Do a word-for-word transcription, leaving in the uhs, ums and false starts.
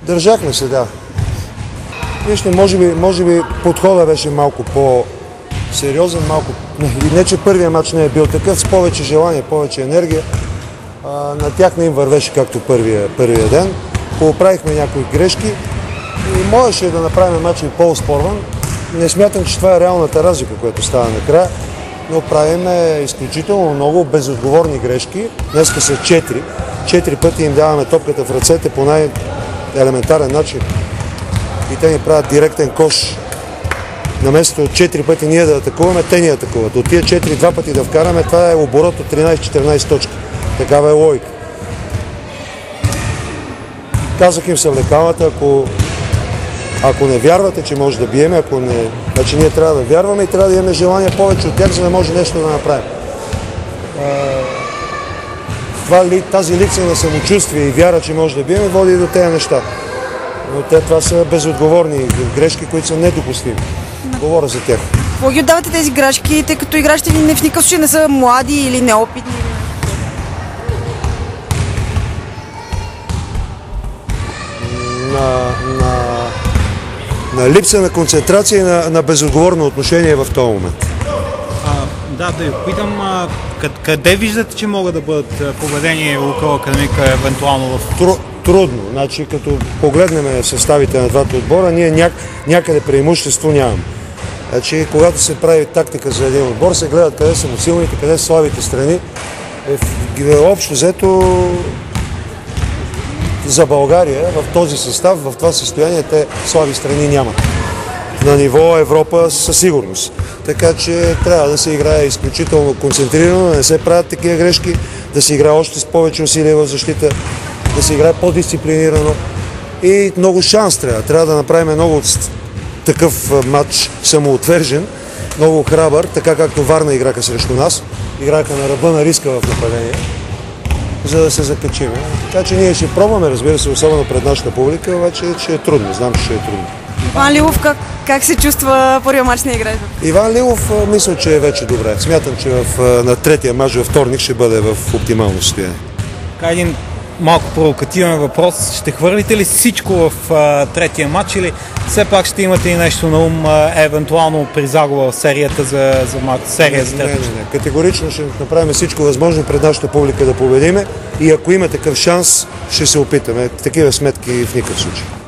Държахме се, да. Вижте, може би, може би подходът беше малко по-сериозен, малко... Не, не, че първият матч не е бил такъв, с повече желание, повече енергия. А, на тях не им вървеше както първия, първия ден. Поправихме някои грешки и можеше да направим матча и по-спорван. Не смятам, че това е реалната разлика, която става накрая, но правиме изключително много безотговорни грешки. Днеска са четири. Четири пъти им даваме топката в ръцете по най-елементарен начин. И те ни правят директен кош. Наместо от четири пъти ние да атакуваме, те ни атакуват. От тия четири два пъти да вкараме, това е оборот от тринайсет-четиринайсет точки. Такава е логика. Казах им съвлекалата, ако, ако не вярвате, че може да биеме, ако не... Значи ние трябва да вярваме и трябва да имаме желание повече от тях, за да може нещо да направим. Това, тази липса на самочувствие и вяра, че може да биеме, води и до тези неща. Но те, това са безотговорни грешки, които са недопустими. Говоря за тях. Какво ги отдавате тези грешки, тъй като играчите ви в никакъв случай не са млади или неопитни? На, на, на липса на концентрация и на, на безотговорно отношение в този момент. А, да, да ви питам, а, къде, къде виждате, че могат да бъдат поведени около Академика евентуално в... Тру, трудно. Значи, като погледнем съставите на двата отбора, ние ня, някъде преимущество нямаме. Значи, когато се прави тактика за един отбор, се гледат къде са му силните, къде са слабите страни. Е, общо взето за България в този състав, в това състояние, те слаби страни нямат. На ниво Европа със сигурност. Така че трябва да се играе изключително концентрирано, да не се правят такива грешки, да се играе още с повече усилия в защита, да се играе по-дисциплинирано и много шанс трябва. Трябва да направим много такъв матч самоотвержен, много храбър, така както Варна играха срещу нас. Играха на ръба на риска в нападение, за да се закачим. Така че ние ще пробваме, разбира се, особено пред нашата публика, обаче ще е трудно, знам, че ще е трудно. Иван Лилов, как, как се чувства първия мач на играта? Иван Лилов, мисля, че е вече добре. Смятам, че в, на третия мач във вторник ще бъде в оптимално състояние. Един малко провокативен въпрос. Ще хвърлите ли всичко в а, третия матч или все пак ще имате и нещо на ум, а, евентуално при загуба в серията за, за матч? Серия за не, не, не, не. Категорично ще направим всичко възможно пред нашата публика да победиме и ако има такъв шанс, ще се опитаме. Такива сметки в никакъв случай.